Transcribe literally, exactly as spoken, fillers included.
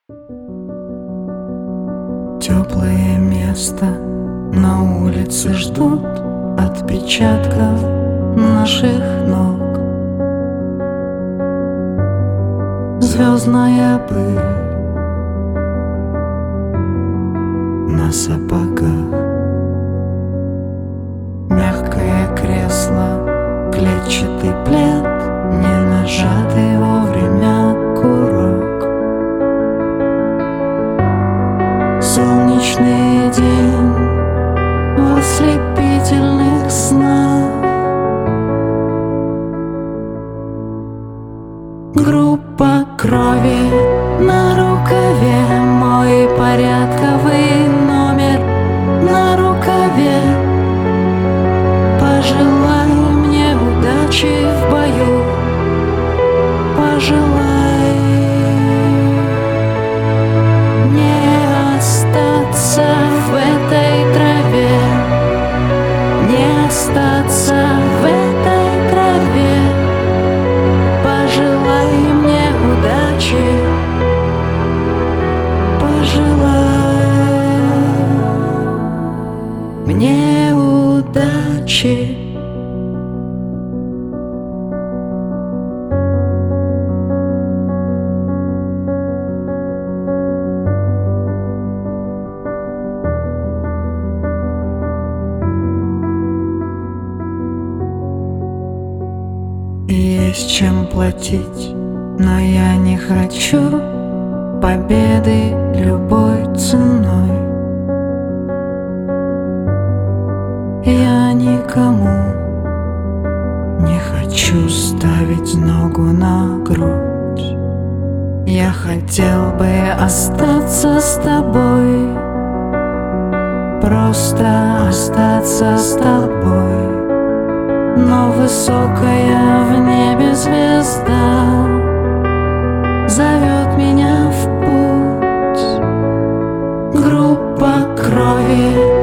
Теплое место на улице ждут отпечатков наших ног. Звездная пыль на сапогах, мягкое кресло, клетчатый плед, не нажатый вовремя курок. Солнечный день в ослепительных снах. Группа крови на рукаве, мой порядковый номер на рукаве. Пожелай мне удачи в бою, пожелай не остаться в этой траве, не остаться в этой траве. Пожелай мне удачи, пожелай мне удачи. Есть чем платить, но я не хочу победы любой ценой. Я никому не хочу ставить ногу на грудь. Я хотел бы остаться с тобой, просто остаться с тобой. Но высокая в небе звезда зовет меня в путь. Группа крови